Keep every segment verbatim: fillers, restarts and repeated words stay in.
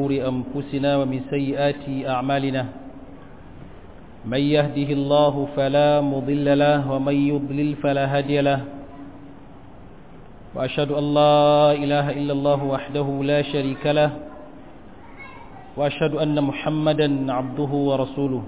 شرور أنفسنا ومن سيئات أعمالنا من يهده الله فلا مضل له ومن يضلل فلا هادي له وأشهد أن لا إله إلا الله وحده لا شريك له وأشهد أن محمدا عبده ورسوله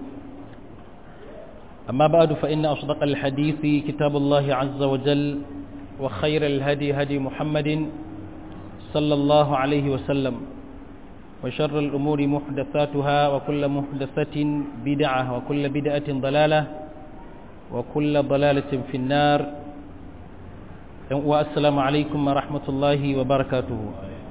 أما بعد فإن أصدق الحديث كتاب الله عز وجل وخير الهدي هدي محمد صلى الله عليه وسلم وشر الأمور محدثاتها وكل محدثة بدعة وكل بدعة ضلالة وكل ضلالة في النار والسلام عليكم ورحمة الله وبركاته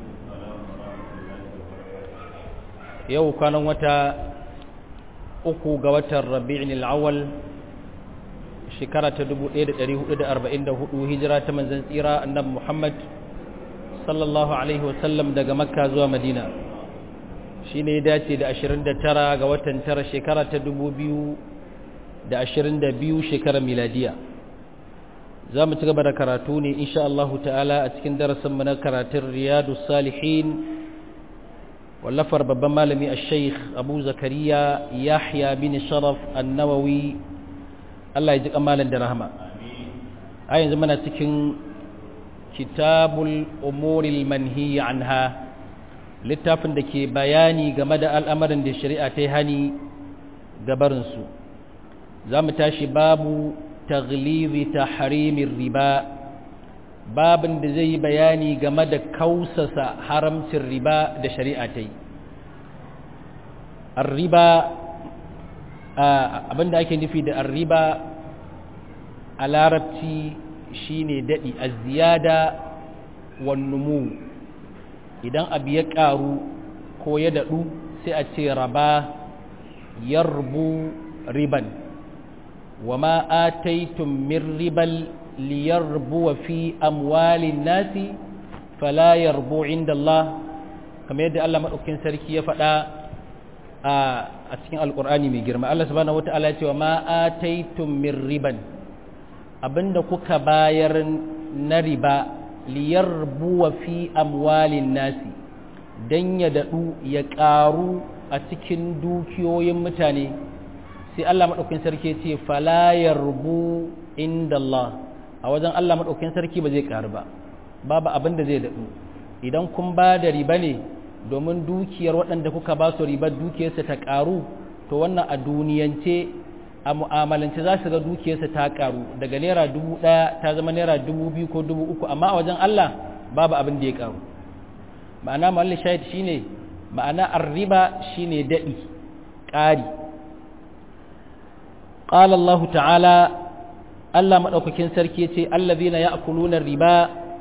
يو كان وتا أكو قوات الربيع الأول شكرة دبو إيد أريه إيد أربعين دهو هجرة من زنسيرة النبي محمد صلى الله عليه وسلم دقى مكة زوى مدينة شيني داتي دا أشرين دا ترى قوات ترى شكرة دبو بيو دا أشرين دا بيو شكرة ميلادية زام تقبل كراتوني إن شاء الله تعالى أتكن درس من كراتر رياض الصالحين واللفر ببمالمي الشيخ أبو زكريا يحيى بن شرف النووي الله يجزيك أمالا درهما أي زمان أتكن كتاب الأمور المنهي عنها littafin da ke bayani game da al'amarin da shari'a ta hani gabarinsu za mu tashi babu taglizi ta harimin riba babin da zai yi bayani game da kausasa haramcin riba da shari'a ta yi arriba abinda ake nufi da arriba a larabci shine daɗi a ziyada wannumu idan abu ya ƙaru ko ya daɗu sai a ce raba yarbu riban wa ma ataitum min ribal liyarbu wa fi amwalin nasi fala yarbu inda Allah kamar yadda Allah maɗaukin sarki ya faɗa a cikin alƙur'ani mai girma Allah subhanahu wata'ala ya ce wa ma ataitum min riban abinda kuka bayar na riba liyarbuwa fi amwalin nasi dan ya dadu ya karu a cikin dukiyoyin mutane sai Allah madaukakin sarki ce fala yarbu indallah a wajen Allah madaukakin sarki ba zai karu ba babu abin da zai dadu idan kun ba da riba ne domin dukiyar waɗanda kuka ba su riba dukiyarsa ta karu to wannan a duniyance a mu'amalance za su ga dukiyarsa ta karu daga naira dubu ɗaya ta zama naira dubu biyu ko dubu uku amma a wajen Allah babu abin da ya karu ma'ana ma'alli shahid shine ma'ana arriba shine daɗi ƙari qala Allah ta'ala Allah madaukakin sarki yace allazina ya'kuluna riba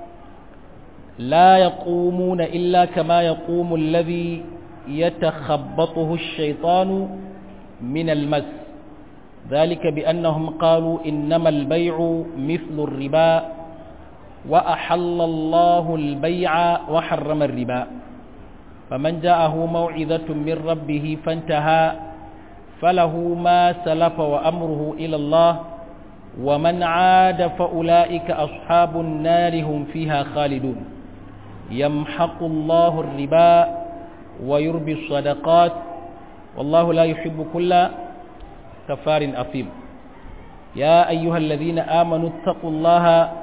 la yaqumuna illa kama yaqumu alladhi yatakhabbathu ash-shaytanu min al-mas ذلك بأنهم قالوا إنما البيع مثل الربا وأحل الله البيع وحرم الربا فمن جاءه موعظة من ربه فانتهى فله ما سلف وأمره إلى الله ومن عاد فأولئك أصحاب النار هم فيها خالدون يمحق الله الربا ويربي الصدقات والله لا يحب كل كفار أثيم يا أيها الذين آمنوا اتقوا الله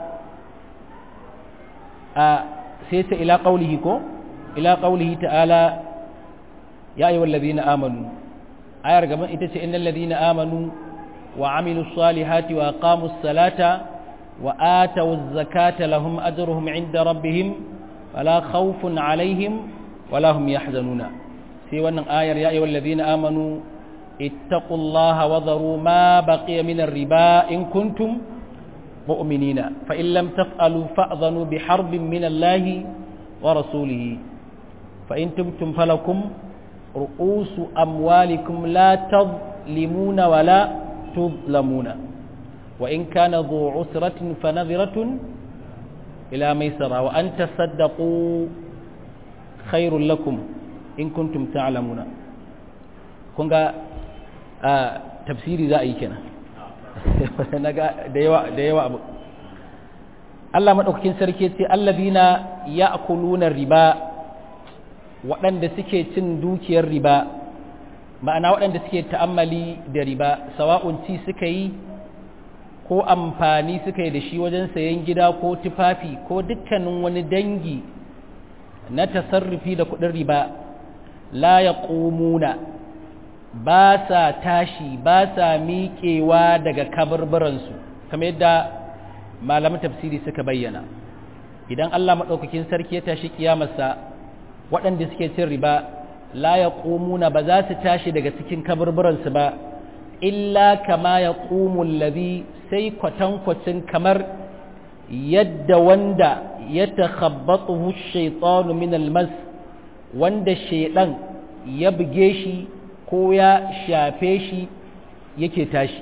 سيس إلى قوله كو إلى قوله تعالى يا أيها الذين آمنوا آية رقم إتس إن الذين آمنوا وعملوا الصالحات وأقاموا الصلاة وآتوا الزكاة لهم أجرهم عند ربهم ولا خوف عليهم ولا هم يحزنون سيوى أن آية يا أيها الذين آمنوا اتقوا الله وذروا ما بقي من الربا إن كنتم مؤمنين فإن لم تفعلوا فأذنوا بحرب من الله ورسوله فإن تبتم فلكم رؤوس أموالكم لا تظلمون ولا تظلمون وإن كان ذو عسرة فنظرة إلى ميسرة وأن تصدقوا خير لكم إن كنتم تعلمون كونغا tafsiri za a yi kenan da yawa abu Allah madaukakin sarki ce allazina ya'kuluna riba waɗanda suke cin dukiyar riba ma'ana waɗanda suke ta'ammali da riba sawa'un ci suka yi ko amfani suka yi da shi wajen sayan gida ko tufafi ko dukkanin wani dangi na tasarrufi da kuɗin riba la yaqumuna ba sa tashi ba sa miƙewa daga kaburburansu kamar yadda malaman tafsiri suka bayyana idan Allah maɗaukakin sarki ya tashi kiyamarsa waɗanda suke cin riba la yaqumuna ba za su tashi daga cikin kaburburansu ba illa kama yaqumu alladhi sai kwatankwacin kamar yadda wanda ya takhabbathu ash-shaytanu min al-mas wanda shaydan ya buge shi ko ya shafe shi yake tashi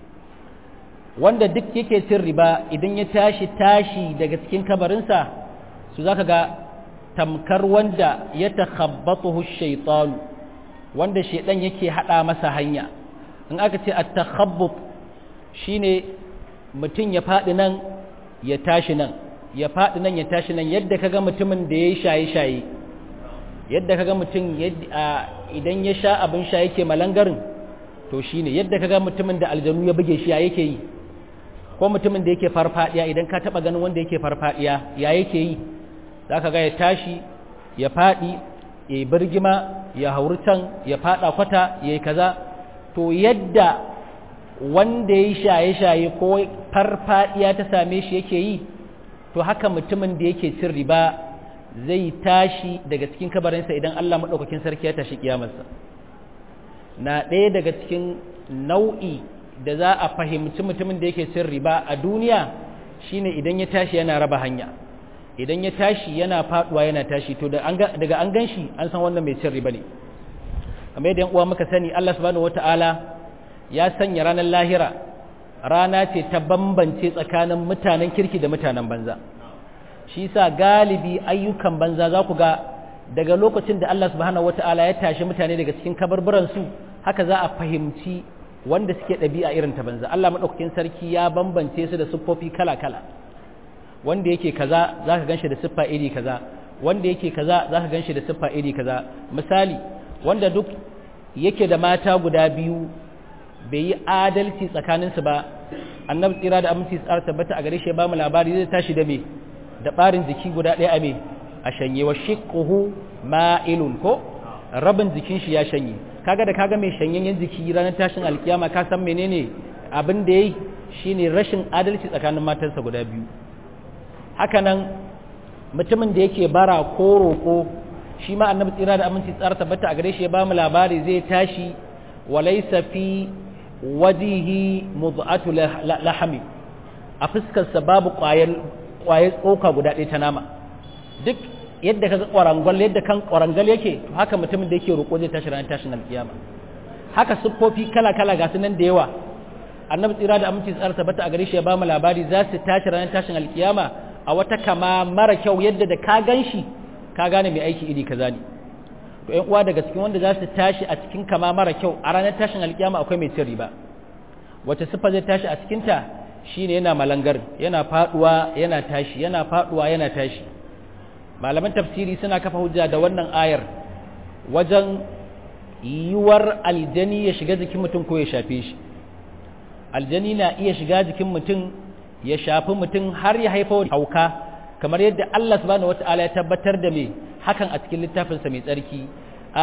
wanda duk yake cin riba idan ya tashi tashi daga cikin kabarinsa su zaka ga tamkar wanda ya takhabbathu ash-shaytanu wanda shaydan yake hada masa hanya in aka ce at-takhabbut shine mutum ya fadi nan ya tashi nan ya fadi nan ya tashi nan yadda kaga mutumin da yayi shaye-shaye yadda kaga mutum idan ya sha abin sha yake malangarin to shine yadda kaga mutumin da aljanu ya buge shi ya yake yi ko mutumin da yake farfadiya idan ka taba ganin wanda yake farfadiya ya yake yi zaka ga ya tashi ya fadi ya birgima ya hauri can ya fada kwata yayi kaza to yadda wanda ya shaye-shaye ko farfadiya ta same shi yake yi to haka mutumin da yake cin riba zai tashi daga cikin kabarinsa idan Allah maɗaukakin sarki ya tashi kiyamarsa na ɗaya daga cikin nau'i da za a fahimci mutumin da yake cin riba a duniya shine idan ya tashi yana raba hanya idan ya tashi yana faduwa yana tashi to daga an gan shi an san wannan mai cin riba ne kamar yadda uwa muka sani Allah subhanahu wata'ala ya sanya ranar lahira rana ce ta bambance tsakanin mutanen kirki da mutanen banza shi sa galibi ayyukan banza za ku ga daga lokacin da Allah subhanahu wata'ala ya tashi mutane daga cikin kabarburansu haka za a fahimci wanda suke ɗabi'a irin ta banza Allah maɗaukakin sarki ya bambance su da siffofi kala-kala wanda yake kaza za ka ganshi da siffa iri kaza wanda yake kaza za ka ganshi da siffa iri kaza misali wanda duk yake da mata guda biyu bai yi adalci tsakaninsu ba annabi tsira da aminci tsara tabbata a gare shi ba mu labari zai tashi da me da ɓarin jiki guda ɗaya a me a shanye wa shiqquhu ma'ilun ko rabin jikin shi ya shanye kaga da kaga mai shanyenyen jiki ranar tashin alkiyama ka san menene abin da yayi shine rashin adalci tsakanin matansa guda biyu haka nan mutumin da yake bara ko roko shi ma annabi tsira da aminci tsara tabbata a gare shi ya ba mu labari zai tashi walaysa fi wajihi mud'atu lahmi a fuskarsa babu ƙwayar ƙwayar tsoka guda ɗaya ta nama duk yadda kaga ƙwarangal yadda kan ƙwarangal yake to haka mutumin da yake roƙo zai tashi ranar tashin alkiyama haka siffofi kala kala ga su nan da yawa annabi tsira da aminci tsara tabbata a gare shi ya ba mu labari za su tashi ranar tashin alkiyama a wata kama mara kyau yadda da ka gan shi ka gane mai aiki iri kaza ne to ƴan uwa daga cikin wanda za su tashi a cikin kama mara kyau a ranar tashin alkiyama akwai mai cin riba wace siffa zai tashi a cikin ta shine yana malangar yana faduwa yana tashi yana faduwa yana tashi malaman tafsiri suna kafa hujja da wannan ayar wajen yiwuwar aljani ya shiga jikin mutum ko ya shafe shi aljani na iya shiga jikin mutum ya shafi mutum har ya haifa hauka kamar yadda Allah subhanahu wataala ya tabbatar da me hakan a cikin littafinsa mai tsarki a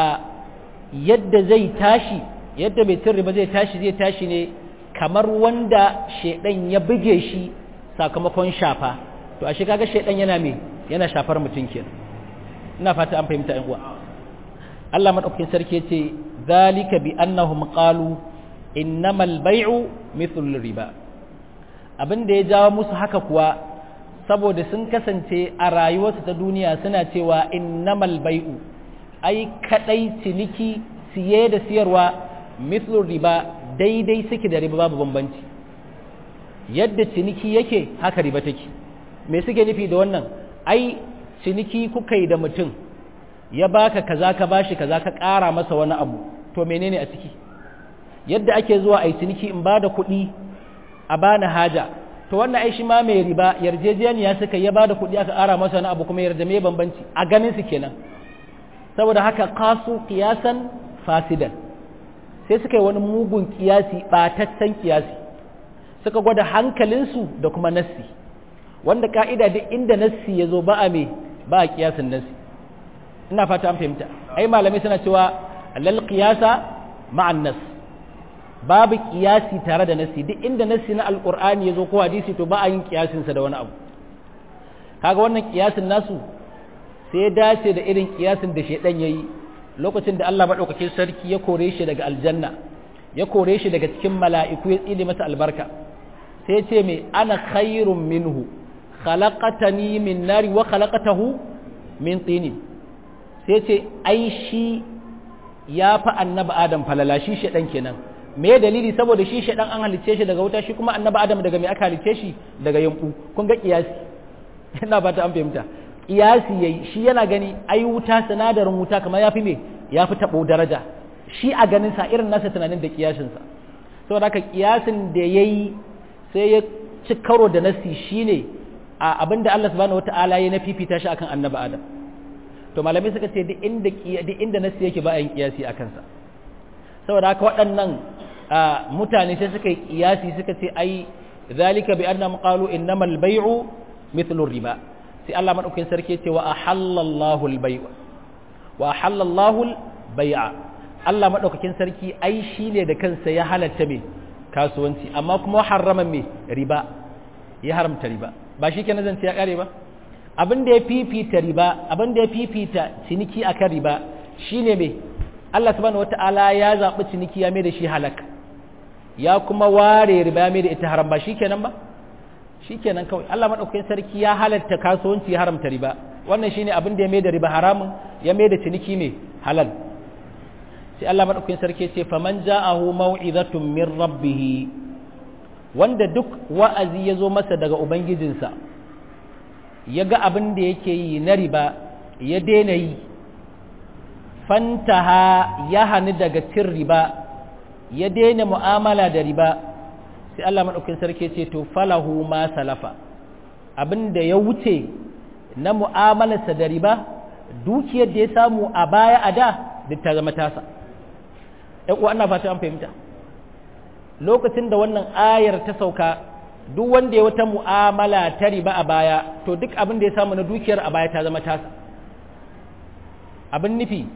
yadda zai tashi yadda mai cin riba zai tashi zai tashi ne kamar wanda shedan ya buge shi sakamakon shafa to a shi kaga shedan yana me yana shafar mutum kenan ina fata an fahimta ɗan uwa Allah madaukakin sarki yace zalika bi annahum qalu innamal bay'u mithlu riba abin da ya jawo musu haka kuwa saboda sun kasance a rayuwarsu ta duniya suna cewa innamal bai'u ai kadai ciniki siye da siyarwa mithlu riba daidai suke da riba babu bambanci yadda ciniki yake haka riba take me suke nufi da wannan ai ciniki kuka yi da mutum ya baka kaza ka bashi kaza ka ƙara masa wani abu to menene a ciki yadda ake zuwa ai ciniki in bada kuɗi a bani haja to wannan ai shi ma mai riba yarjejeniya suka ya bada kuɗi aka ƙara masa wani abu kuma yarda me bambanci a ganin su kenan saboda haka qasu qiyasan fasidan sai suka yi wani mugun kiyasi bataccen kiyasi suka gwada hankalinsu da kuma nassi wanda ka'ida duk inda nassi ya zo ba a me ba a kiyasin nassi ina fata an fahimta ai malamai suna cewa lal qiyasa ma'an nas babu kiyasi tare da nassi duk inda nassi na alqur'ani ya zo ko hadisi to ba a yin kiyasin sa da wani abu kaga wannan kiyasin nasu sai ya dace da irin kiyasin da shedan yayi lokacin da Allah madaukakin sarki ya kore shi daga aljanna ya kore shi daga cikin mala'iku ya tsine masa albarka sai ya ce me ana khairum minhu khalaqatani min nari wa khalaqatahu min tinin sai ce ai shi ya fa annabi adam falala shi shedan kenan me dalili saboda shi shedan an halice shi daga wuta shi kuma annabi adam daga me aka halice shi daga yambu kun ga kiyasi ina ba ta an fahimta kiyasi yayi shi yana gani ai wuta sinadarin wuta kamar yafi me yafi tabo daraja shi a ganin sa irin nasa tunanin da kiyasin sa saboda haka kiyasin da yayi sai ya ci karo da nasi shine a abinda Allah subhanahu wataala ya na fifita shi akan annabi adam to malamai suka ce duk inda duk inda nasi yake ba a yin kiyasi akan sa saboda haka waɗannan mutane sai suka yi kiyasi suka ce ai zalika bi annahum qalu innamal bay'u mithlu riba sai Allah madaukakin sarki ce wa ahallallahu al-bay'a wa ahallallahu al-bay'a Allah madaukakin sarki ai shine da kansa ya halatta me kasuwanci amma kuma harrama me riba ya haramta riba ba shi kenan zan ce ya kare ba abin da ya fifita riba abin da ya fifita ciniki akan riba shine me Allah subhanahu wataala ya zabi ciniki ya mai da shi halak ya kuma ware riba ya mai da ita haram ba shi kenan ba shikenan kawai Allah madaukakin sarki ya halatta kasuwanci ya haramta riba wannan shine abin da ya mai da riba haramun ya mai da ciniki mai halal sai Allah madaukakin sarki ya ce faman ja'ahu mau'izatun min rabbih wanda duk wa'azi ya zo masa daga ubangijinsa ya ga abin da yake yi na riba ya daina yi fantaha ya hani daga cin riba ya daina mu'amala da riba sai Allah maɗaukin sarki ce to falahu ma salafa abinda ya wuce na mu'amalarsa da riba dukiyar da ya samu a baya a da duk ta zama tasa ɗan uwa ana fata an fahimta lokacin da wannan ayar ta sauka duk wanda ya wata mu'amala ta riba a baya to duk abin da ya samu na dukiyar a baya ta zama tasa abin nufi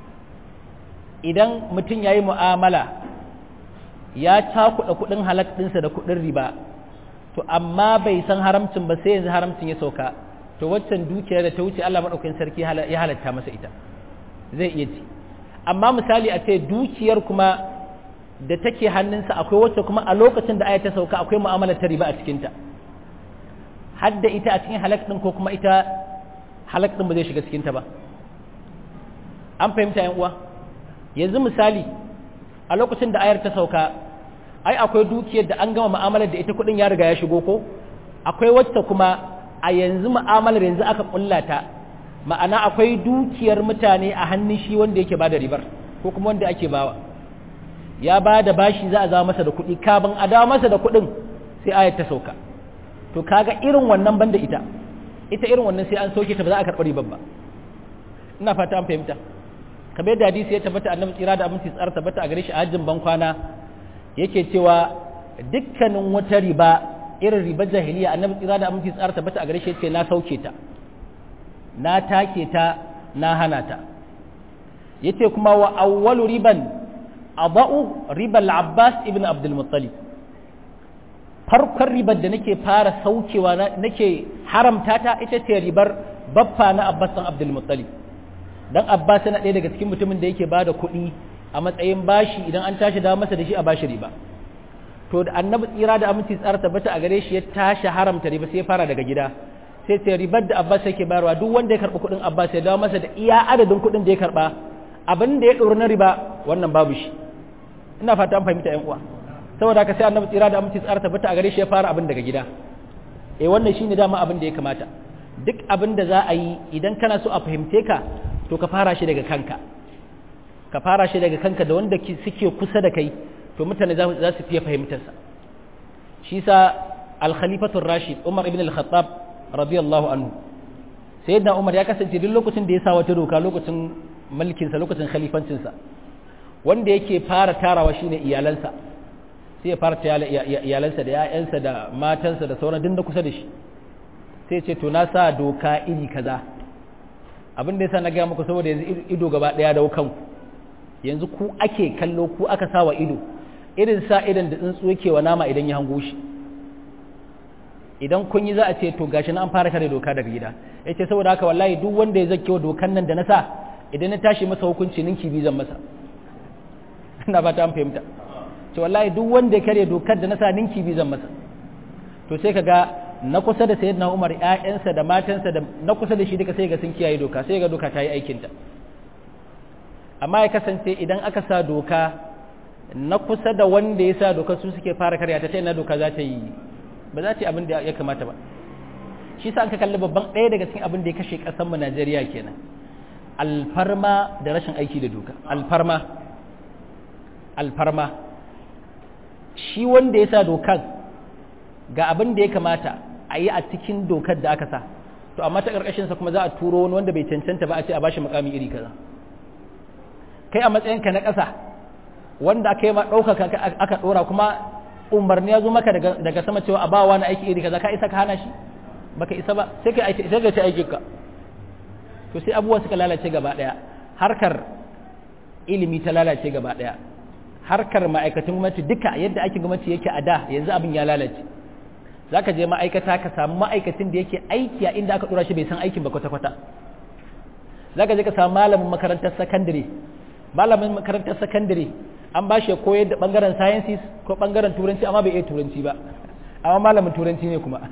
idan mutum ya yi mu'amala ya cakuɗa kuɗin halak ɗinsa da kuɗin riba to amma bai san haramcin ba sai yanzu haramcin ya sauka to waccan dukiyar da ta wuce Allah maɗaukakin sarki ya halatta masa ita zai iya ci amma misali a ce dukiyar kuma da take hannunsa akwai wacce kuma a lokacin da aya ta sauka akwai mu'amalar ta riba a cikinta har da ita a cikin halak ɗin ko kuma ita halak ɗin ba zai shiga cikinta ba an fahimta yan uwa yanzu misali a lokacin da ayar ta sauka ai akwai dukiyar da an gama mu'amalar da ita kudin ya riga ya shigo ko akwai wacce kuma a yanzu mu'amalar yanzu aka kullata ma'ana akwai dukiyar mutane a hannun shi wanda yake bada ribar ko kuma wanda ake bawa ya bada bashi za a zama masa da kuɗi kafin a dawo masa da kuɗin sai ayar ta sauka to kaga irin wannan banda ita ita irin wannan sai an sauke ta ba za a karɓi ribar ba ina fata an fahimta kamar yadda hadisi ya tabbata annabi tsira da aminci tsara tabbata a gare shi a hajjin ban kwana yake cewa dukkanin wata riba irin ribar jahiliya annabi tsira da aminci tsara tabbata a gare shi yace na sauke ta na take ta na hana ta yace kuma wa awwalu riban adau ribal abbas ibn abdul muttalib farkon ribar da nake fara saukewa nake haramta ta ita ce ribar baffa na abbas dan abdul muttalib dan abbas yana ɗaya daga cikin mutumin da yake bada kuɗi a matsayin bashi idan an tashi da masa da shi a bashi riba to da annabi tsira da aminci tsara tabbata a gare shi ya tashi haramta riba sai ya fara daga gida sai ce ribar da abbas yake bayarwa duk wanda ya karɓi kuɗin abbas ya dawo masa da iya adadin kuɗin da ya karɓa abin da ya ɗori na riba wannan babu shi ina fata an fahimta ƴan uwa saboda haka sai annabi tsira da aminci tsara tabbata a gare shi ya fara abin daga gida eh wannan shine dama abin da ya kamata duk abin da za a yi idan kana so a fahimce ka to ka fara shi daga kanka ka fara shi daga kanka da wanda suke kusa da kai to mutane za su fiye fahimtarsa shi sa al-khalifatul rashid umar ibn al-khattab radiyallahu anhu sayyidina umar ya kasance duk lokacin da ya sa wata doka lokacin mulkinsa lokacin khalifancinsa wanda yake fara tarawa shine iyalansa sai ya fara tara iyalansa da 'ya'yansa da matansa da sauran dinda kusa da shi sai ce to na sa doka iri kaza abin da yasa na ga muku saboda yanzu ido gaba daya da kanku yanzu ku ake kallo ku aka sawa ido irin sa idan da tsuntsu yake wa nama idan ya hango shi idan kun yi za a ce to gashi na an fara kare doka daga gida yace saboda haka wallahi duk wanda ya zakke dokan nan da na sa idan na tashi masa hukunci ninki bi zan masa ina ba ta an fahimta to wallahi duk wanda ya kare dokar da na sa ninki bi zan masa to sai kaga na kusa da sayyidina Umar ƴaƴansa da matansa da na kusa da shi duka sai ga sun kiyaye doka sai ga doka ta yi aikin ta amma ya kasance idan aka sa doka na kusa da wanda ya sa doka su suke fara karya ta ta ina doka za ta yi ba za ta yi abin da ya kamata ba shi sa an ka kalli babban ɗaya daga cikin abin da ya kashe ƙasar mu Najeriya kenan alfarma da rashin aiki da doka alfarma alfarma shi wanda ya sa dokan ga abin da ya kamata a yi a cikin dokar da aka sa to amma ta ƙarƙashinsa kuma za a turo wani wanda bai cancanta ba a ce a bashi makami iri kaza kai a matsayinka na ƙasa wanda aka yi ma ɗaukaka aka ɗora kuma umarni ya zo maka daga sama cewa a bawa na aiki iri kaza ka isa ka hana shi baka isa ba sai ka aiki sai ka ci aikin ka to sai abubuwa suka lalace gaba daya harkar ilimi ta lalace gaba daya harkar ma'aikatan gwamnati duka yadda ake gwamnati yake a da yanzu abin ya lalace zaka je ma'aikata ka samu ma'aikacin da yake aiki a inda aka dora shi bai san aikin ba kwata kwata zaka je ka samu malamin makarantar sakandare malamin makarantar sakandare an ba shi ya koyar da bangaren sciences ko bangaren turanci amma bai iya turanci ba amma malamin turanci ne kuma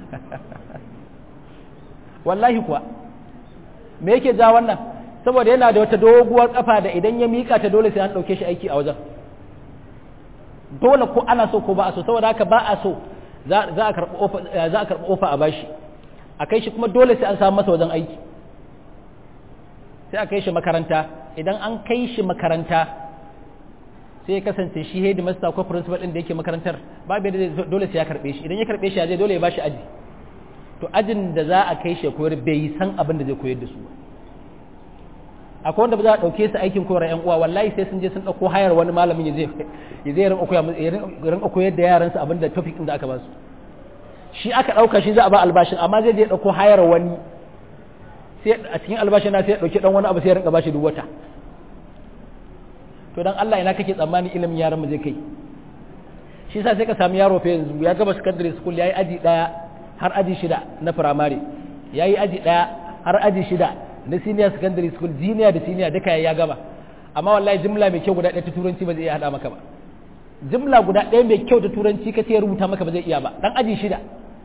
wallahi kuwa me yake ja wannan saboda yana da wata doguwar kafa da idan ya mika ta dole sai an dauke shi aiki a wajen dole ko ana so ko ba a so saboda haka ba a so za a karɓi ofa za a karɓi ofa a bashi a kai shi kuma dole sai an samu masa wajen aiki sai a kai shi makaranta idan an kai shi makaranta sai ya kasance shi headmaster ko principal din da yake makarantar babu yadda dole sai ya karbe shi idan ya karbe shi ya je dole ya bashi aji to ajin da za a kai shi koyar bai san abin da zai koyar da su ba akwai wanda ba za a dauke su aikin koyar yan uwa wallahi sai sun je sun dauko hayar wani malamin ya zai ya zai rinka koyar da yaran su abin da topic din da aka ba su shi aka dauka shi za a ba albashin amma zai je dauko hayar wani sai a cikin albashin na sai ya dauki dan wani abu sai ya rinka bashi duk wata to dan Allah ina kake tsammani ilimin yaran mu zai kai shi yasa sai ka samu yaro fa yanzu ya gaba secondary school yayi aji daya har aji shida na primary yayi aji daya har aji shida na senior secondary school junior da senior duka ya gaba amma wallahi jumla mai kyau guda ɗaya ta turanci ba zai iya hada maka ba jumla guda ɗaya mai kyau ta turanci ka ce rubuta maka ba zai iya ba dan aji shida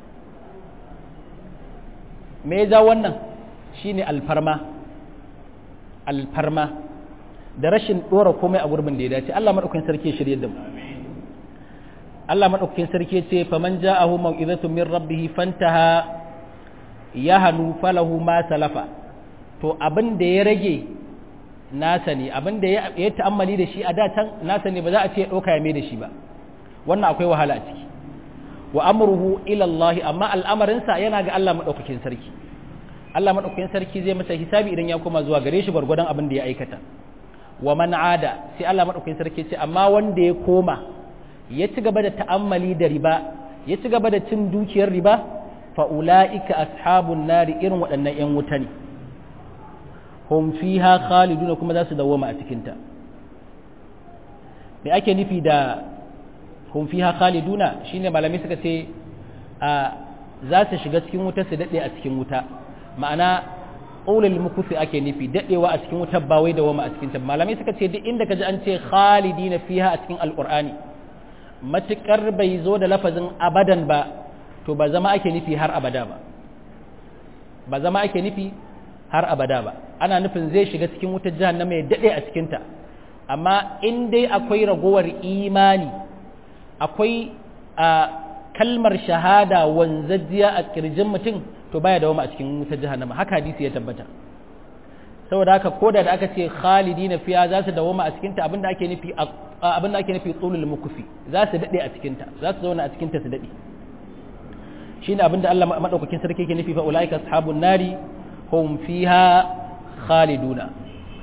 me ya ja wannan shine alfarma alfarma da rashin dora komai a gurbin da ya dace Allah madaukakin sarki ya shirye da mu Allah madaukakin sarki ya ce faman ja'ahu mau'izatun min rabbih fantaha yahnu falahu ma salafa to abin da ya rage nasa ne abin da ya ta'ammali da shi a da can nasa ne ba za a ce ya dauka ya mai da shi ba wannan akwai wahala a ciki wa amruhu ila Allah amma al'amarin sa yana ga Allah madaukakin sarki Allah madaukakin sarki zai masa hisabi idan ya koma zuwa gare shi gwargwadon abin da ya aikata wa man ada sai Allah madaukakin sarki ce amma wanda ya koma ya ci gaba da ta'ammali da riba ya ci gaba da cin dukiyar riba fa ulaika ashabun nari irin waɗannan ƴan wuta ne hum fiha khaliduna kuma za su dawoma a cikin ta me ake nufi da hum fiha khaliduna shine malamai suka ce a za su shiga cikin wuta su dade a cikin wuta ma'ana ƙaulul mukufi ake nufi daɗewa a cikin wutar ba wai da wama a cikin ta malamai suka ce duk inda kaji an ce khalidina fiha a cikin alqur'ani matukar bai zo da lafazin abadan ba to ba zama ake nufi har abada ba ba zama ake nufi har abada ba ana nufin zai shiga cikin wutar jahannama ya daɗe a cikin ta amma in dai akwai ragowar imani akwai a kalmar shahada wanzajjiya a kirjin mutum to baya dawoma a cikin wutar jahannama haka hadisi ya tabbata saboda haka koda da aka ce khalidina fiha za su dawoma a cikin ta abinda ake nufi abinda ake nufi tulul mukfi za su dade a cikin ta za su zauna a cikin ta su dade shine abinda Allah madaukakin sarki yake nufi fa ulaika ashabun nari hum fiha khaliduna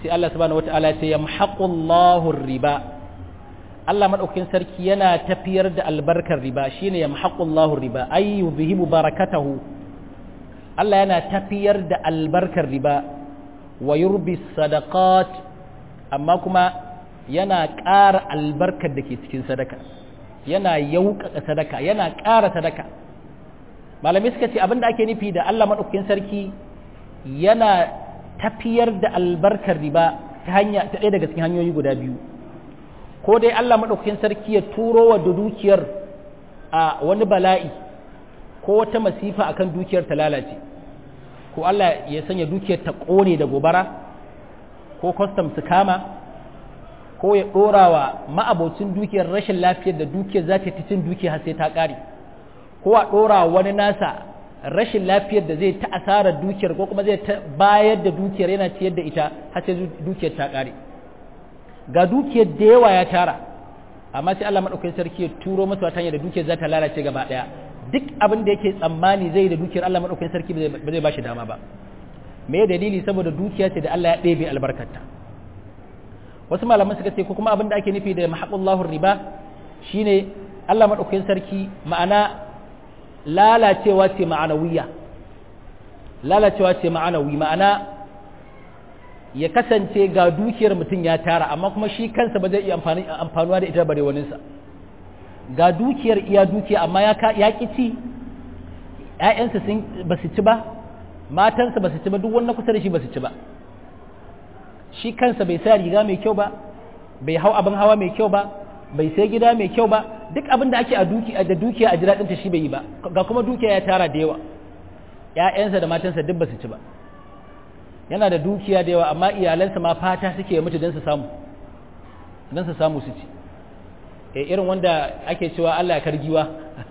sai Allah subhanahu wataala ya ce yamhaqullahu riba Allah madaukakin sarki yana tafiyar da albarkar riba shine yamhaqullahu riba ay yuzhibu barakatahu Allah yana tafiyar da albarkar riba wa yurbi sadaqat amma kuma yana ƙara albarkar da ke cikin sadaka yana yauƙaƙa sadaka yana ƙara sadaka malamai suka ce abinda ake nufi da Allah madaukakin sarki yana tafiyar da albarkar riba ta hanya ta ɗaya daga cikin hanyoyi guda biyu ko dai Allah madaukakin sarki ya turo wa dukiyar a wani bala'i ko wata masifa akan dukiyar ta lalace ko Allah ya sanya dukiyar ta ƙone da gobara ko custom su kama ko ya ɗora wa ma'abocin dukiyar rashin lafiyar da dukiyar za ta ci cin dukiyar har sai ta ƙare ko a ɗora wani nasa rashin lafiyar da zai ta asarar dukiyar ko kuma zai ta bayar da dukiyar yana ciyar da ita har sai dukiyar ta ƙare ga dukiyar da yawa ya tara amma sai Allah madaukakin sarki ya turo masa wata hanya da dukiyar za ta lalace gaba ɗaya duk abin da yake tsammani zai da dukiyar Allah madaukakin sarki ba zai ba shi dama ba me dalili saboda dukiya ce da Allah ya ɗebe albarkarta wasu malaman suka ce ko kuma abin da ake nufi da mahaqullahu riba shine Allah madaukakin sarki ma'ana lalacewa ce ma'anawiya lalacewa ce ma'anawi ma'ana ya kasance ga dukiyar mutum ya tara amma kuma shi kansa ba zai iya amfanuwa da ita bare waninsa ga dukiyar iya dukiya amma ya ki ci ‘ya'yansa ba su ci ba matansa ba su ci ba duk wanda kusa da shi ba su ci ba shi kansa bai sa riga mai kyau ba bai hau abin hawa mai kyau ba bai sai gida mai kyau ba duk abin da ake a da dukiya a jira ɗinta shi bai yi ba ga kuma dukiya ya tara da yawa ‘ya'yansa da matansa duk ba su ci ba yana da dukiya da yawa amma iyalansa ma fata suke mutu don su samu don su samu su ci e irin wanda ake cewa Allah ya kargiwa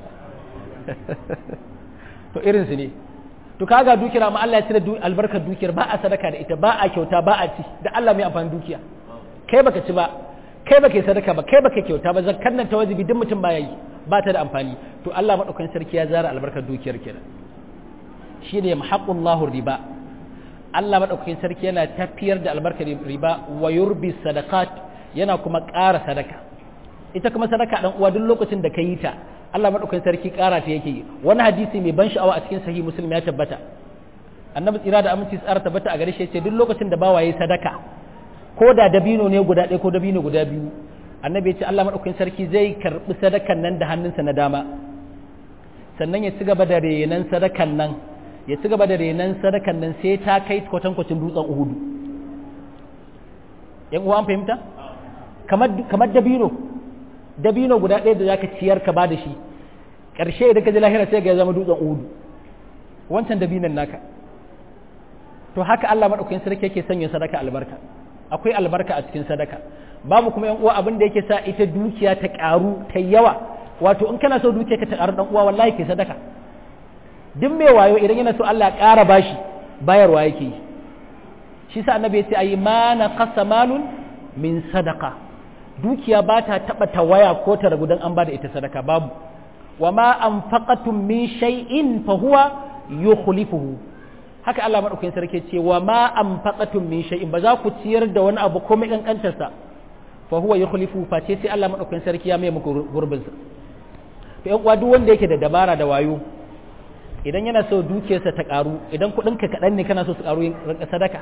to irin su ne to kaga dukiyar amma Allah ya cire albarkar dukiyar ba a sadaka da ita ba a kyauta ba a ci da Allah mai amfani dukiya kai baka ci ba kai baka yi sadaka ba kai baka kyauta ba zakkar nan ta wajibi duk mutum baya yi ba ta da amfani to Allah madaukakin sarki ya zara albarkar dukiyar kenan shine mahaqullahu riba Allah madaukakin sarki yana tafiyar da albarkar riba wa yurbi sadaqat yana kuma ƙara sadaka ita kuma sadaka dan uwa duk lokacin da ka yi ta Allah madaukakin sarki ƙara ta yake wani hadisi mai ban sha'awa a cikin sahih muslim ya tabbata annabi tsira da aminci tsara tabbata a gare shi yace duk lokacin da bawa yayi sadaka ko da dabino ne guda ɗaya ko dabino guda biyu annabi ya ce Allah madaukakin sarki zai karbi sadakan nan da hannunsa na dama sannan ya ci gaba da renan sadakan nan ya ci gaba da renan sadakan nan sai ta kai kwatankwacin dutsen Uhudu yan uwa an fahimta kamar kamar dabino dabino guda ɗaya da zaka ciyar ka ba da shi ƙarshe idan ka ji lahira sai ga ya zama dutsen Uhudu wancan dabinon naka to haka Allah madaukakin sarki yake sanya sadaka albarka akwai albarka a cikin sadaka babu kuma yan uwa abin da yake sa ita dukiya ta ƙaru ta yawa wato in kana so dukiya ka ta ƙaru dan uwa wallahi kai sadaka duk mai wayo idan yana so Allah ya ƙara bashi bayarwa yake yi shi sa annabi ya ce ayi ma na qasamalun min sadaqa dukiya ba ta taba tawaya ko ta ragu dan an bada ita sadaka babu wa ma anfaqatum min shay'in fa huwa yukhlifuhu haka Allah madaukakin sarki ce wa ma anfaqatum min shay'in ba za ku ciyar da wani abu komai kankantar sa fa huwa yukhlifuhu fa ce sai Allah madaukakin sarki ya mai muku gurbin sa to yan uwa duk wanda yake da dabara da wayo idan yana so dukiyarsa ta karu idan kudinka kaɗan ne kana so su karu rinka sadaka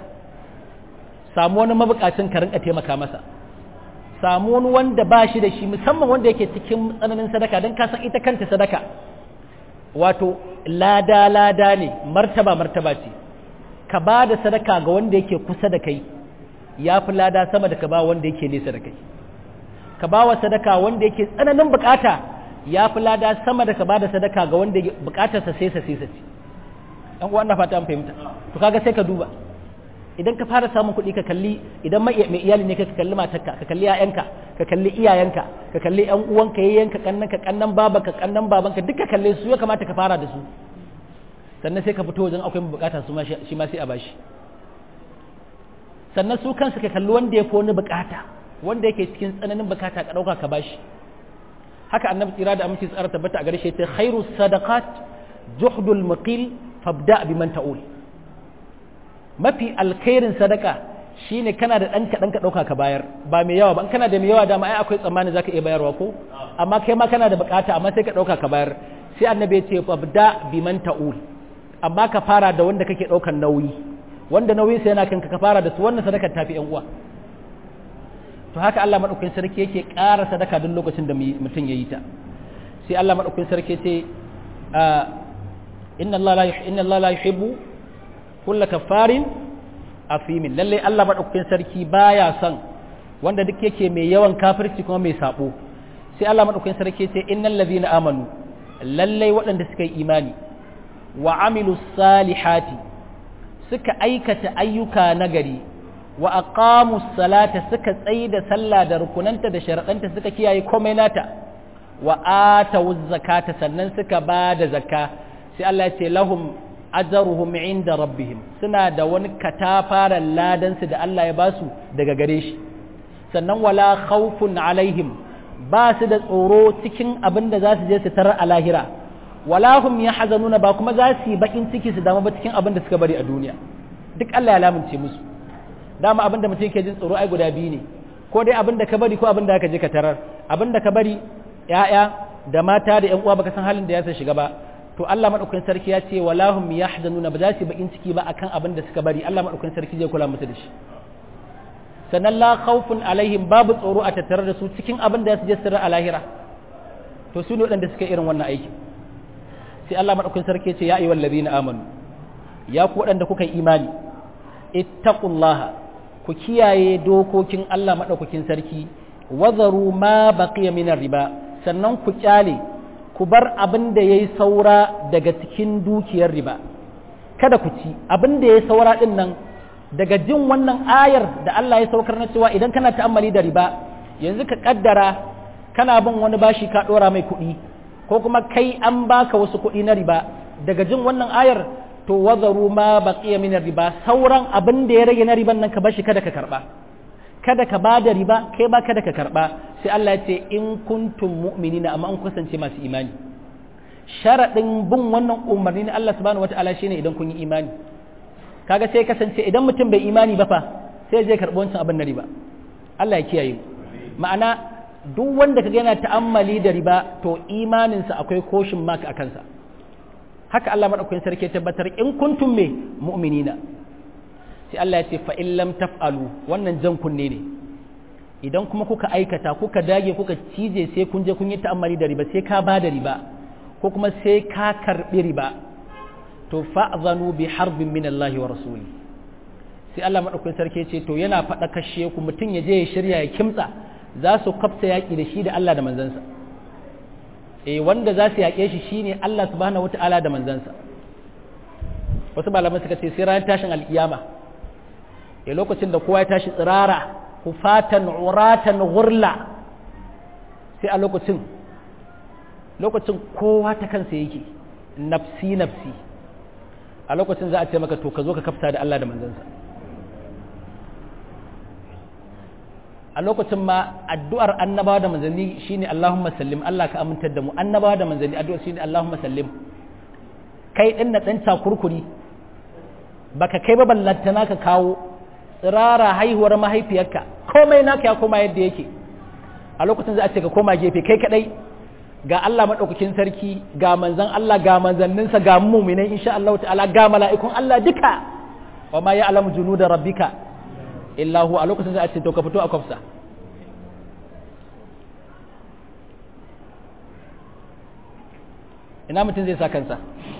samu wani mabukacin ka rinka taimaka masa samu wani wanda ba shi da shi musamman wanda yake cikin tsananin sadaka don ka san ita kanta sadaka wato lada lada ne martaba martaba ce ka ba da sadaka ga wanda yake kusa da kai ya fi lada sama da ka ba wanda yake nesa da kai ka ba wa sadaka wanda yake tsananin bukata ya fi lada sama da ka ba da sadaka ga wanda bukatarsa sai sa sai sa ce ɗan uwa na fata an fahimta to kaga sai ka duba idan ka fara samun kuɗi ka kalli idan mai iyali ne ka kalli matarka ka kalli ƴaƴanka ka kalli iyayenka ka kalli ƴan uwanka yayyanka kannanka kannan babanka kannan babanka duka kalle su ya kamata ka fara da su sannan sai ka fito wajen akwai bukata su ma shi ma sai a bashi sannan su kansu ka kalli wanda ya fi wani bukata wanda yake cikin tsananin bukata ka ɗauka ka bashi haka annabi tsira da aminci tsara tabbata a gare shi ta khairu sadaqat juhdul muqil fabda biman ta'ul mafi alkhairin sadaka shine kana da ɗan kaɗan ka ɗauka ka bayar ba mai yawa ba kana da mai yawa dama ai akwai tsammani zaka iya bayarwa ko amma kai ma kana da bukata amma sai ka ɗauka ka bayar sai annabi ya ce fabda biman ta'ul amma ka fara da wanda kake ɗaukan nauyi wanda nauyi sai yana kanka ka fara da su wannan sadakar tafi yan uwa to haka Allah madaukakin sarki yake ƙara sadaka duk lokacin da mutum ya yi ta sai Allah madaukakin sarki ce inna Allah la inna Allah la yuhibbu kulla kafarin afimin lalle Allah madaukakin sarki baya son wanda duk yake mai yawan kafirci kuma mai sabo sai Allah madaukakin sarki ce innal ladhina amanu lalle waɗanda suka yi imani wa amilus salihati suka aikata ayyuka nagari wa aqamus salata suka tsaida sallah da rukunanta da sharadanta suka kiyaye komai nata wa atawuz zakata sannan suka bada zakka sai Allah ya ce lahum ajruhum inda rabbihim suna da wani katafaren ladan su da Allah ya basu daga gare shi sannan wala khawfun alaihim ba su da tsoro cikin abin da za su je su tarar a lahira wala hum yahzanuna ba kuma za su yi bakin ciki su damu ba cikin abin da suka bari a duniya duk Allah ya lamunce musu dama abin da mutum yake jin tsoro ai guda biyu ne ko dai abin da ka bari ko abin da aka je ka tarar abin da ka bari ƴaƴa da mata da ƴan uwa baka san halin da ya san shiga ba to Allah madaukakin sarki ya ce wala hum yahzanuna ba za su yi bakin ciki ba akan abin da suka bari Allah madaukakin sarki zai kula musu da shi sannan la khawfun alaihim babu tsoro a tattare da su cikin abin da su je sirra a lahira to su ne waɗanda suka irin wannan aiki sai Allah madaukakin sarki ce ya ayyuhal ladina amanu ya ku waɗanda kuka yi imani ittaqullaha ku kiyaye dokokin Allah madaukakin sarki wazaru ma baqiya minar riba sannan ku kyale ku bar abin da yayi saura daga cikin dukiyar riba kada ku ci abin da yayi saura din nan daga jin wannan ayar da Allah ya saukar na cewa idan kana ta'ammali da riba yanzu ka kaddara kana bin wani bashi ka dora mai kuɗi ko kuma kai an baka wasu kuɗi na riba daga jin wannan ayar to wazaru ma baqiya min riba sauran abin da ya rage na riban nan ka bashi kada ka karba kada ka bada riba kai ba kada ka karba sai Allah ya ce in kuntum mu'minina amma an kusance masu imani sharadin bin wannan umarni na Allah subhanahu wataala shine idan kun yi imani kaga sai kasance idan mutum bai imani ba fa sai je karɓi wancan abin na riba Allah ya kiyaye ma'ana duk wanda kaga yana ta'ammali da riba to imaninsa akwai koshin mark a kansa haka Allah madaukakin sarki ya tabbatar in kuntum me mu'minina sai Allah ya ce fa in lam taf'alu wannan jan kunne ne idan kuma kuka aikata kuka dage kuka cije sai kun je kun yi ta'ammali da riba sai ka ba da riba ko kuma sai ka karbi riba to fa'zanu bi harbin min Allah wa rasuli sai Allah madaukakin sarki ce to yana faɗa kashe ku mutun ya je ya shirya ya kimtsa za su kafta yaki da shi da Allah da manzansa eh wanda za su yake shi shine Allah subhanahu wataala da manzansa wasu malamai suka ce sai ran tashin alkiyama eh lokacin da kowa ya tashi tsirara kufatan uratan ghurla sai a lokacin lokacin kowa ta kansa yake nafsi nafsi a lokacin za a ce maka to ka zo ka kafta da Allah da manzansa a lokacin ma addu'ar annabawa da manzanni shine Allahumma sallim Allah ka amintar da mu annabawa da manzanni addu'ar shine Allahumma sallim kai din na dan takurkuri baka kai ba ballantana ka kawo tsirara haihuwar mahaifiyarka komai naka ya koma yadda yake a lokacin za a ce ka koma gefe kai kadai ga Allah maɗaukakin sarki ga manzan Allah ga manzanninsa ga muminai insha Allah ta'ala ga mala'ikun Allah duka wa ma ya'lamu junuda rabbika illa hu a lokacin za a ce to ka fito a kwafsa ina mutum zai sa kansa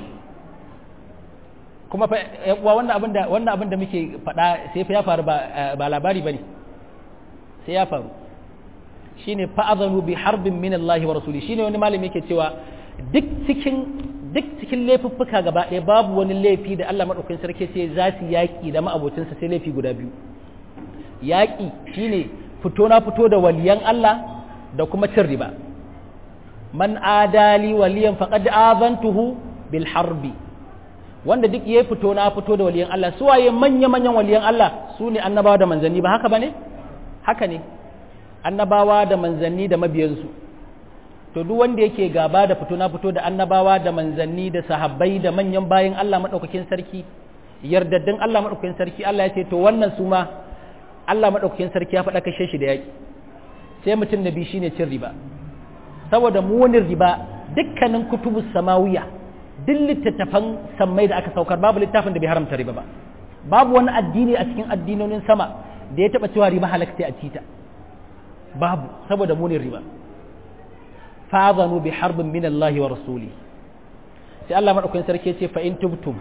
kuma fa wannan abin da wannan abin da muke faɗa sai fa ya faru ba ba labari bane sai ya faru shine fa'adhanu bi harbin min Allah wa rasuli shine wani malami yake cewa duk cikin duk cikin laifuffuka gaba ɗaya babu wani laifi da Allah madaukakin sarki sai za su yaki da ma'abocinsa sai laifi guda biyu yaki shine fito na fito da waliyan Allah da kuma cin riba man adali waliyan faqad azantuhu bil harbi wanda duk yayi fito na fito da waliyan Allah su waye manya manyan waliyan Allah su ne annabawa da manzanni ba haka bane haka ne annabawa da manzanni da mabiyansu to duk wanda yake gaba da fito na fito da annabawa da manzanni da sahabbai da manyan bayin Allah madaukakin sarki yardaddin Allah madaukakin sarki Allah ya ce to wannan su ma Allah madaukakin sarki ya faɗa kashe shi da yaki sai mutum na biyu shine cin riba saboda munin riba dukkanin kutubus samawiya duk littattafan sammai da aka saukar babu littafin da bai haramta riba ba babu wani addini a cikin addinonin sama da ya taba cewa riba halakta a cita babu saboda munin riba fa'adhanu bi harbin min Allah wa rasuli sai Allah madaukakin sarki ya ce fa in tubtum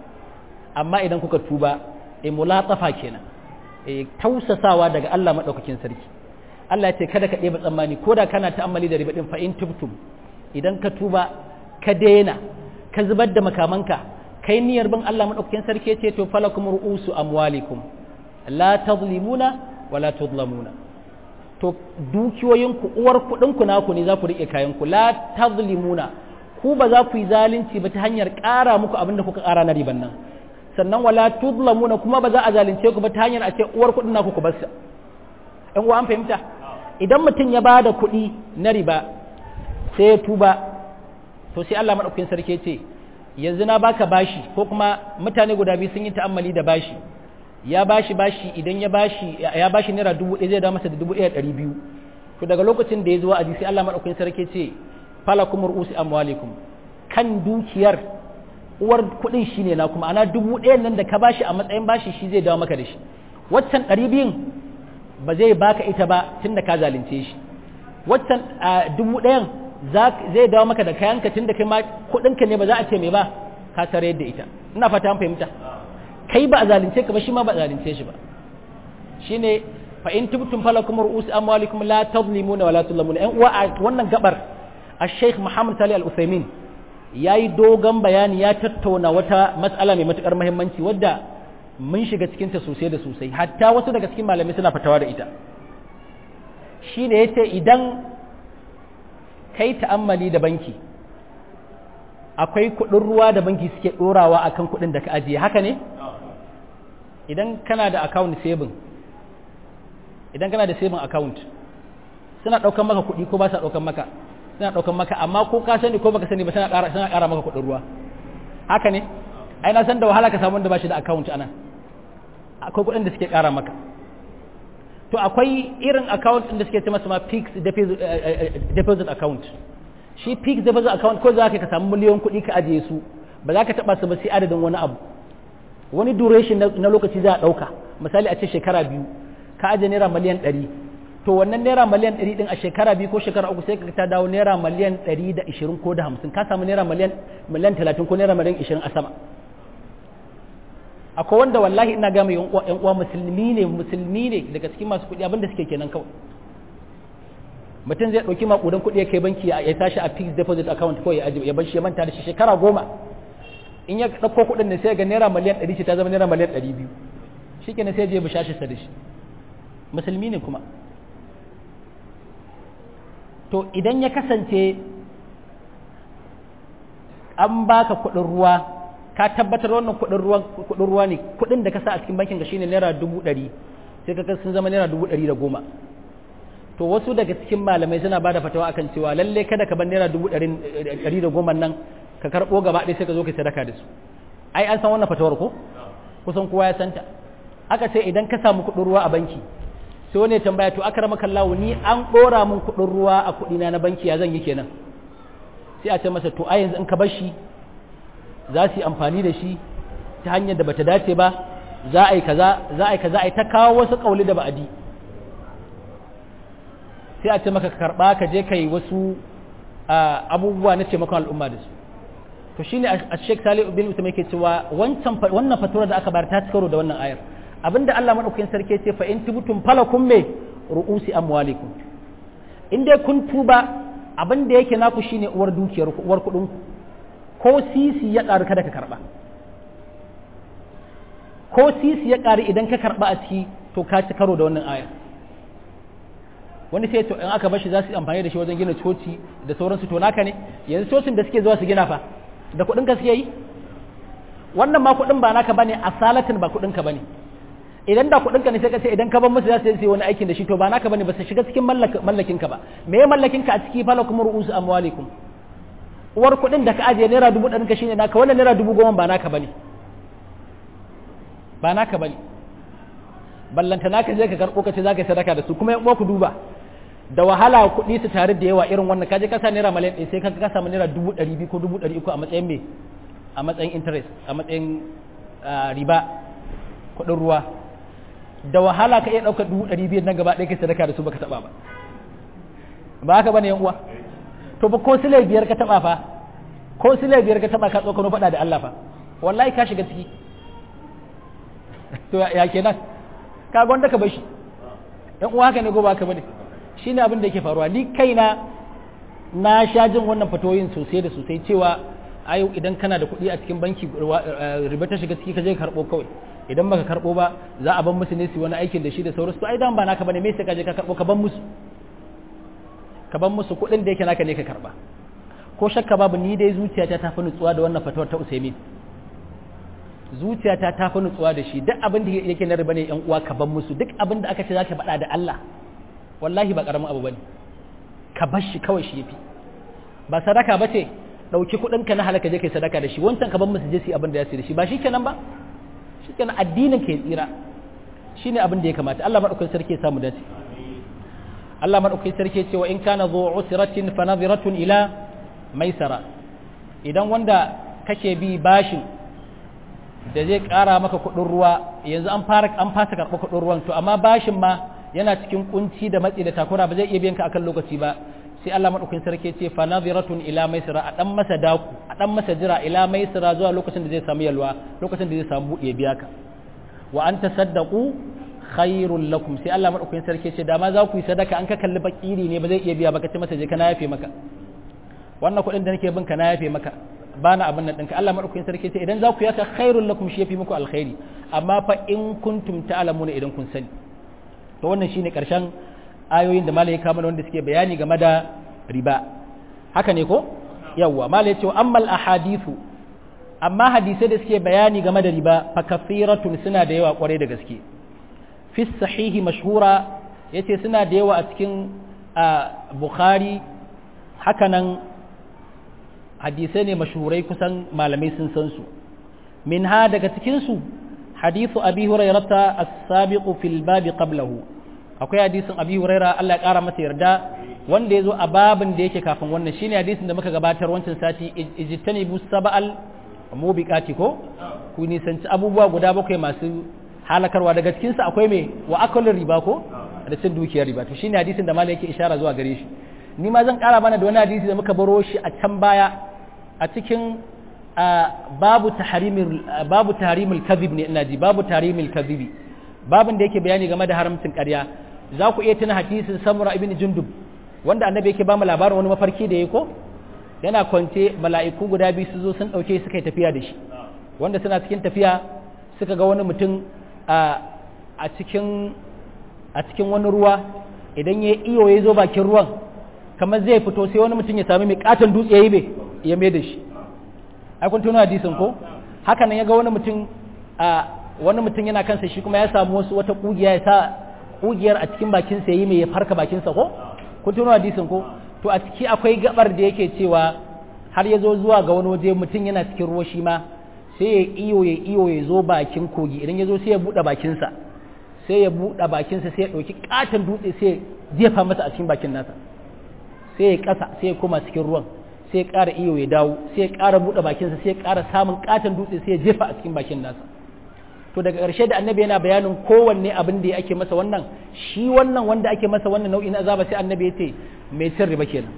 amma idan kuka tuba e mulatafa kenan e tausasawa daga Allah madaukakin sarki Allah ya ce kada ka ɗeba tsammani ko da kana ta'ammali da riba din fa in tubtum idan ka tuba ka daina ka zubar da makamanka kai niyyar bin Allah madaukakin sarki ya ce to falakum ru'usu amwalikum la tadlimuna wa la tudlamuna to dukiyoyinku uwar kuɗinku naku ne za ku riƙe kayanku la tadlimuna ku ba za ku yi zalunci ba ta hanyar ƙara muku abin da kuka ƙara na riban nan sannan wala tudlamuna kuma ba za a zalunce ku ba ta hanyar a ce uwar kuɗin naku ku barsa ɗan uwa an fahimta idan mutum ya bada kuɗi na riba sai ya tuba to sai Allah madaukakin sarki ce yanzu na baka bashi ko kuma mutane guda biyu sun yi ta'ammali da bashi ya bashi bashi idan ya bashi ya bashi naira dubu ɗaya zai dawo masa da dubu ɗaya ɗari biyu to daga lokacin da ya zo a ji sai Allah madaukakin sarki ce falakum ru'usi amwalikum kan dukiyar uwar kuɗin shine na kuma ana dubu ɗayan nan da ka bashi a matsayin bashi shi zai dawo maka da shi waccan ɗari biyun ba zai baka ita ba tunda ka zalunce shi waccan dubu ɗayan zai dawo maka da kayanka tunda kai ma kuɗinka ne ba za a ce me ba ka tare da ita ina fata an fahimta kai ba a zalunce ka ba shi ma ba a zalunce shi ba shine fa in tubtum falakum ru'usi amwalikum la tadlimuna wa la tudlamuna ɗan uwa a wannan gabar al-Sheikh Muhammad Salih Al-Utsaimin yayi dogon bayani ya tattauna wata mas'ala mai matukar muhimmanci wadda mun shiga cikin ta sosai da sosai hatta wasu daga cikin malamai suna fatawa da ita shine yace idan kai ta'ammali da banki akwai kuɗin ruwa da banki suke ɗorawa akan kuɗin da ka ajiye haka ne idan kana da account saving idan kana da saving account suna ɗaukan maka kuɗi ko ba sa ɗaukan maka suna ɗaukan maka amma ko ka sani ko baka sani ba suna ƙara suna ƙara maka kuɗin ruwa haka ne ai na san da wahala ka samu wanda ba shi da account anan akwai kuɗin da suke ƙara maka to akwai irin account ɗin da suke ce masa ma fixed deposit account shi fixed deposit account ko za ka samu miliyon kuɗi ka ajiye su ba za ka taɓa su ba sai adadin wani abu wani duration na lokaci za a ɗauka misali a ce shekara biyu ka ajiye naira miliyan ɗari to wannan naira miliyan ɗari ɗin a shekara biyu ko shekara uku sai ka ta dawo naira miliyan ɗari da ishirin ko da hamsin ka samu naira miliyan miliyan talatin ko naira miliyan ishirin a sama akwai wanda wallahi ina gama yan uwa musulmi ne musulmi ne daga cikin masu kuɗi abinda suke kenan kawai mutum zai ɗauki maƙudan kuɗi ya kai banki ya tashi a fixed deposit account ko ya ajiye ya bar shi ya manta da shi shekara goma in ya ɗauko kuɗin ne sai ga naira miliyan ɗari ce ta zama naira miliyan ɗari biyu shi kenan sai je bishashi sa da shi musulmi ne kuma to idan ya kasance an baka kuɗin ruwa ka tabbatar wannan kuɗin ruwa kuɗin ruwa ne kuɗin da ka sa a cikin bankin ka shine naira dubu ɗari sai ka sun zama naira dubu ɗari da goma to wasu daga cikin malamai suna bada fatawa akan cewa lalle kada ka bar naira dubu ɗari da goma nan ka karɓo gaba ɗaya sai ka zo ka sadaka da su ai an san wannan fatawar ko kusan kowa ya santa aka ce idan ka samu kuɗin ruwa a banki sai wani ya tambaya to akramaka Allah ni an ɗora min kuɗin ruwa a kuɗina na banki ya zan yi kenan sai a ce masa to ai yanzu in ka bar shi za su yi amfani da shi ta hanyar da bata dace ba za a yi kaza za a yi kaza a yi ta kawo wasu kauli da ba'adi sai a ce maka ka karɓa ka je ka yi wasu abubuwa na taimakon al'umma da su to shine a Sheikh Salih bin Uthaymeen yake cewa wancan wannan fatura da aka bayar ta cikaro da wannan ayar abinda Allah madaukakin sarki ya ce fa in tubtum falakum me ru'usi amwalikum in dai kun tuba abinda yake naku shine uwar dukiyar ku uwar kudin ku ko sisi ya ƙaru kada ka karba ko sisi ya ƙaru idan ka karba a ciki to ka ci karo da wannan ayar wani sai to in aka bar shi za su yi amfani da shi wajen gina coci da sauransu to naka ne yanzu cocin da suke zuwa su gina fa da kuɗin ka suke yi wannan ma kuɗin ba naka bane asalatin ba kuɗin ka bane idan da kuɗin ka ne sai ka ce idan ka bar musu za su yi wani aikin da shi to ba naka bane ba su shiga cikin mallakin ka ba me mallakin ka a ciki falakum ru'usu amwalikum uwar kuɗin da ka ajiye naira dubu ɗarin ka shine naka wannan naira dubu goma ba naka bane ba naka bane ballanta naka je ka karɓo ka ce za ka yi sadaka da su kuma yan uwa ku duba da wahala kuɗi su tare da yawa irin wannan kaje ka sa naira miliyan ɗaya sai ka samu naira dubu ɗari biyu ko dubu ɗari uku a matsayin me a matsayin interest a matsayin riba kuɗin ruwa da wahala ka iya ɗaukar dubu ɗari biyar nan gaba ɗaya kai sadaka da su baka taɓa ba ba haka bane yan uwa to ba ko sile biyar ka taɓa fa ko sile biyar ka taɓa ka tsokano faɗa da Allah fa wallahi ka shiga ciki to ya kenan ka gwanda ka bashi yan uwa haka ne ko ba haka bane shine abin da yake faruwa ni kaina na sha jin wannan fatoyin sosai da sosai cewa ayo idan kana da kuɗi a cikin banki riba ta shiga ciki ka je ka karɓo kawai idan baka karɓo ba za a ban musu ne su wani aikin da shi da sauransu to ai dan ba naka bane me sai ka je ka karɓo ka ban musu ka ban musu kuɗin da yake naka ne ka karɓa ko shakka babu ni dai zuciyata ta fi nutsuwa da wannan fatawar ta Usaimin zuciyata ta fi nutsuwa da shi duk abin da yake na riba ne yan uwa ka ban musu duk abin da aka ce zaka faɗa da Allah wallahi ba karamin abu bane ka bar shi kawai shi yafi ba sadaka bace dauki kuɗin ka na halaka je kai sadaka da shi wancan ka ban musu je su abin da ya ce da shi ba shikenan ba shikenan addinin ka ya tsira shine abin da ya kamata Allah madaukakin sarki ya samu dace Allah madaukakin sarki ya ce wa in kana zu usratin fa nadhiratun ila maisara idan wanda kake bi bashin da zai ƙara maka kuɗin ruwa yanzu an fara an fasa karɓar kuɗin ruwan to amma bashin ma yana cikin kunci da matsi da takura ba zai iya biyan ka akan lokaci ba sai Allah madaukakin sarki ce fa nadhiratun ila maisara a dan masa daku a dan masa jira ila maisara zuwa lokacin da zai samu yalwa lokacin da zai samu buɗe biya ka wa an tasaddaqu khairul lakum sai Allah madaukakin sarki ce da ma za ku yi sadaka an ka kalli bakiri ne ba zai iya biya ba ka ce masa je kana yafe maka wannan kuɗin da nake bin ka na yafe maka bana abin nan ɗinka Allah maɗaukakin sarki ce idan za ku yaka khairul lakum shi yafi muku alkhairi amma fa in kuntum ta'lamuna idan kun sani to wannan shine karshen ayoyin da malai ya kama wanda suke bayani game da riba haka ne ko yawwa malai ya ce ammal ahadithu amma hadisai da suke bayani game da riba fa kafiratun suna da yawa kwarai da gaske fi sahihi mashhura yace suna da yawa a cikin bukhari haka nan hadisai ne mashurai kusan malamai sun san su min ha daga cikinsu hadithu abi hurairata as-sabiqu fil babi qablahu akwai hadisin abi huraira Allah ya kara masa yarda wanda yazo a babin da yake kafin wannan shine hadisin da muka gabatar wancan sati ijtanibu sab'al mubiqati ko ku nisanci abubuwa guda bakwai masu halakarwa daga cikin su akwai me wa akalur riba ko da cin dukiyar riba to shine hadisin da malai yake ishara zuwa gare shi ni ma zan kara mana da wani hadisi da muka baro shi a can baya a cikin babu tahrimil babu tahrimil kadhib ne ina ji babu tahrimil kadhibi babin da yake bayani game da haramcin ƙarya za ku iya tuna hadisin Samura ibn Jundub wanda annabi yake ba mu labarin wani mafarki da yake ko yana kwance mala'iku guda biyu su zo sun dauke suka yi tafiya da shi wanda suna cikin tafiya suka ga wani mutum a cikin a cikin wani ruwa idan ya iyo ya zo bakin ruwan kamar zai fito sai wani mutum ya sami mai katon dutse ya yi ya mai da shi ai kun tuna hadisin ko haka nan ya ga wani mutum a wani mutum yana kansa shi kuma ya samu wasu wata kugiya ya sa kugiyar a cikin bakin sa yayi mai ya farka bakin sa ko kun tuna hadisin ko to a ciki akwai gabar da yake cewa har ya zo zuwa ga wani waje mutum yana cikin ruwa shi ma sai ya iyo ya iyo ya zo bakin kogi idan ya zo sai ya buɗe bakin sa sai ya buɗe bakin sa sai ya ɗauki katon dutse sai ya jefa masa a cikin bakin nasa sai ya ƙasa sai ya koma cikin ruwan sai ya ƙara iyo ya dawo sai ya ƙara buɗe bakinsa sai ya ƙara samun ƙaton dutse sai ya jefa a cikin bakin nasa to daga ƙarshe da annabi yana bayanin kowanne abin da ake masa wannan shi wannan wanda ake masa wannan nau'in azaba sai annabi ya ce mai cin riba kenan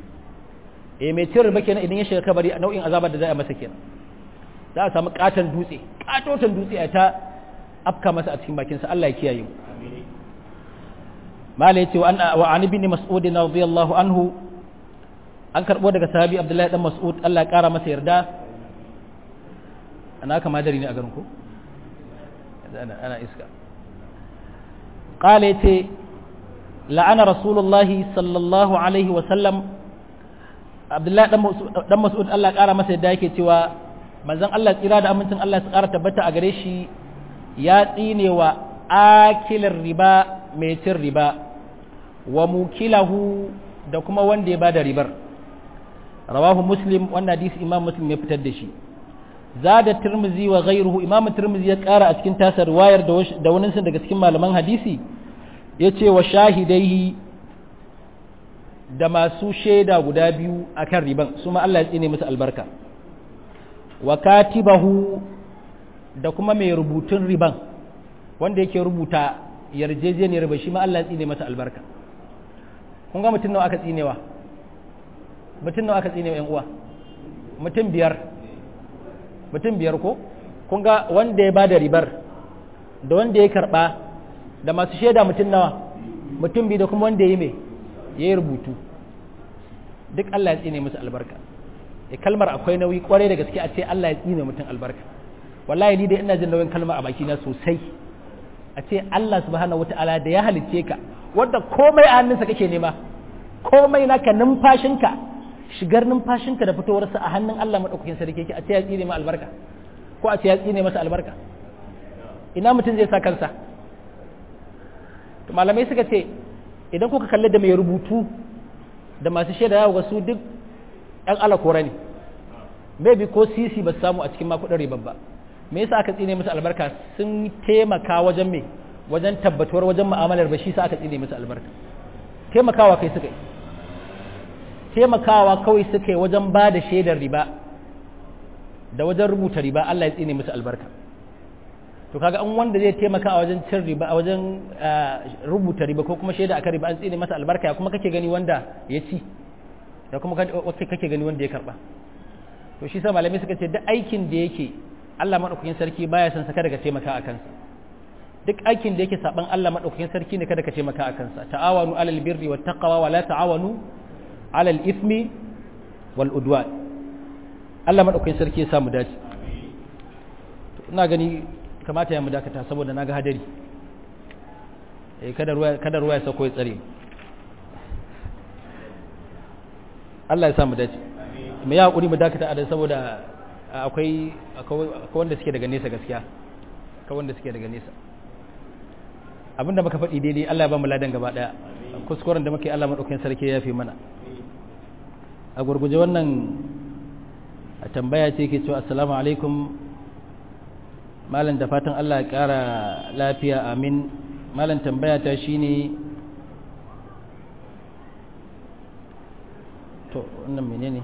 eh mai cin riba kenan idan ya shiga kabari a nau'in azaba da za a masa kenan za a samu ƙaton dutse ƙatoton dutse a ta afka masa a cikin bakinsa Allah ya kiyaye mu mala yace wa an ibn mas'ud radiyallahu anhu an karbo daga sahabi abdullahi dan mas'ud Allah ya kara masa yarda ana kama dari ne a garin ku ana ana iska qala yace la'ana rasulullahi sallallahu alaihi wa sallam abdullahi dan mas'ud Allah ya kara masa yarda yake cewa manzon Allah tsira da amincin Allah ya kara tabbata a gare shi ya tsinewa akilar riba mai cin riba wa mukilahu da kuma wanda ya bada ribar rawahu muslim wannan hadisi imam muslim ya fitar da shi zada tirmizi wa ghayruhu imamu tirmizi ya kara a cikin tasar wayar da wani sun daga cikin malaman hadisi yace wa shahidaihi da masu shaida guda biyu akan riban su ma Allah ya tsine musu albarka wa katibahu da kuma mai rubutun riban wanda yake rubuta yarjejeniyar riba shi ma Allah ya tsine masa albarka kun ga mutum nawa aka tsinewa mutum nawa aka tsinewa yan uwa mutum biyar mutum biyar ko kun ga wanda ya bada ribar da wanda ya karba da masu shaida mutum nawa mutum biyu da kuma wanda ya yi mai ya yi rubutu duk Allah ya tsine musu albarka e kalmar akwai nauyi kwarai da gaske a ce Allah ya tsine mutum albarka wallahi ni dai ina jin nauyin kalma a baki na sosai a ce Allah subhanahu wataala da ya halicce ka wanda komai a hannunsa kake nema komai naka numfashinka shigar numfashinka da fitowarsa a hannun Allah madaukakin sarki yake a ce ya tsine ma albarka ko a ce ya tsine masa albarka ina mutum zai sa kansa to malamai suka ce idan kuka kalle da mai rubutu da masu shaida yawo su duk ɗan alakora ne maybe ko sisi ba su samu a cikin makudin ribar ba me yasa aka tsine musu albarka sun taimaka wajen me wajen tabbatuwar wajen mu'amalar ba shi sa aka tsine musu albarka taimakawa kai suka yi taimakawa kawai suka yi wajen ba da shaidar riba da wajen rubuta riba Allah ya tsine musu albarka to kaga an wanda zai taimaka a wajen cin riba a wajen rubuta riba ko kuma shaida akan riba an tsine masa albarka ya kuma kake gani wanda ya ci da kuma kake gani wanda ya karba to shi sa malamai suka ce duk aikin da yake Allah madaukakin sarki baya son saka daga taimaka a kansa duk aikin da yake saban Allah madaukakin sarki ne kada ka taimaka a kansa ta'awanu alal birri wat taqwa wa la ta'awanu alal ismi wal udwan Allah madaukakin sarki ya samu dace ina gani kamata ya mu dakata saboda naga hadari eh kada ruwa kada ruwa ya sako ya tsare Allah ya samu dace mu ya hakuri mu dakata a saboda akwai akwai wanda suke daga nesa gaskiya akwai wanda suke daga nesa abinda muka faɗi daidai Allah ya ba mu ladan gaba daya kuskuren da muke Allah madaukakin sarki ya fi mana a gurguje wannan tambaya ce ke cewa assalamu alaikum malam da fatan Allah ya ƙara lafiya amin malam tambaya ta shine to wannan menene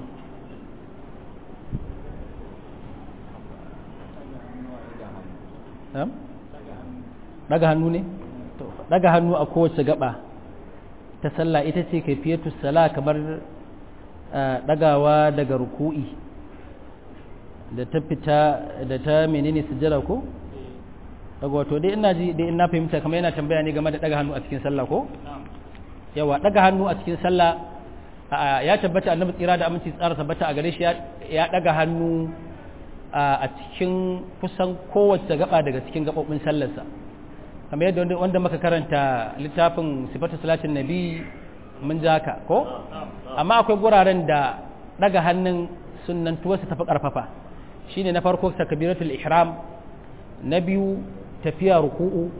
na'am daga hannu ne to daga hannu a kowace gaba ta sallah ita ce kaifiyatu sala kamar dagawa daga ruku'i da ta fita da ta menene sujjada ko daga wato dai ina ji dai ina fahimta kamar yana tambaya ne game da daga hannu a cikin sallah ko yawa daga hannu a cikin sallah ya tabbata annabi tsira da aminci tsara tabbata a gare shi ya daga hannu a cikin kusan kowace gaba daga cikin gabobin sallarsa kamar yadda wanda muka karanta littafin sifatu salatin nabi mun ji haka ko amma akwai guraren da daga hannun sunnantuwarsa tafi karfafa shine na farko takbiratul ihram na biyu tafiya ruku'u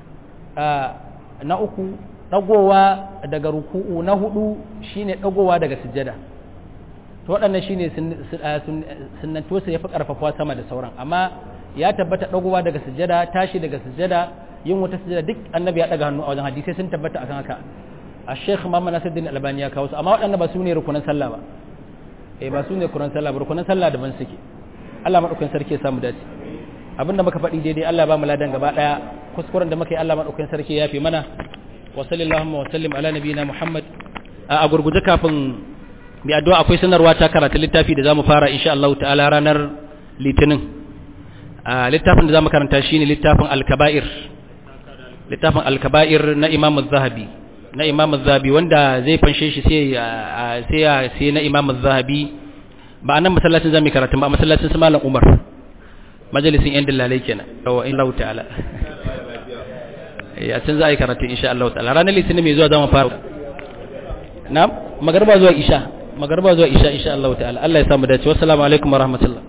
na uku dagowa daga ruku'u na hudu shine dagowa daga sujjada to waɗannan shine sunnantuwarsa yafi karfafa sama da sauran amma ya tabbata dagowa daga sujjada tashi daga sujjada yin wata sujjada duk annabi ya daga hannu a wajen hadisi sun tabbata akan haka Sheikh Muhammad Nasiruddin Albani ya kawo su amma waɗannan ba su ne rukunan sallah ba eh ba su ne rukunan sallah ba rukunan sallah daban suke Allah madaukakin sarki ya samu dace abinda muka faɗi daidai Allah ba mu ladan gaba daya kuskuren da muka yi Allah madaukakin sarki ya fi mana wa sallallahu wa sallim ala nabiyina Muhammad a gurguje kafin bi addu'a akwai sanarwa ta karatu littafi da zamu fara insha Allah ta'ala ranar litinin a littafin da zamu karanta shine littafin al-kaba'ir littafin al-kaba'ir na Imam az-Zahabi na Imam az-Zahabi wanda zai fanshe shi sai sai sai na Imam az-Zahabi ba nan masallacin zamu karatu ba masallacin su Malam Umar majalisin yan dillalai kenan to in Allah ta'ala ya can za a yi karatu insha Allah ta'ala ranar litinin mai zuwa zamu fara na'am magarba zuwa isha magarba zuwa isha insha Allah ta'ala Allah ya samu dace wassalamu alaikum wa rahmatullah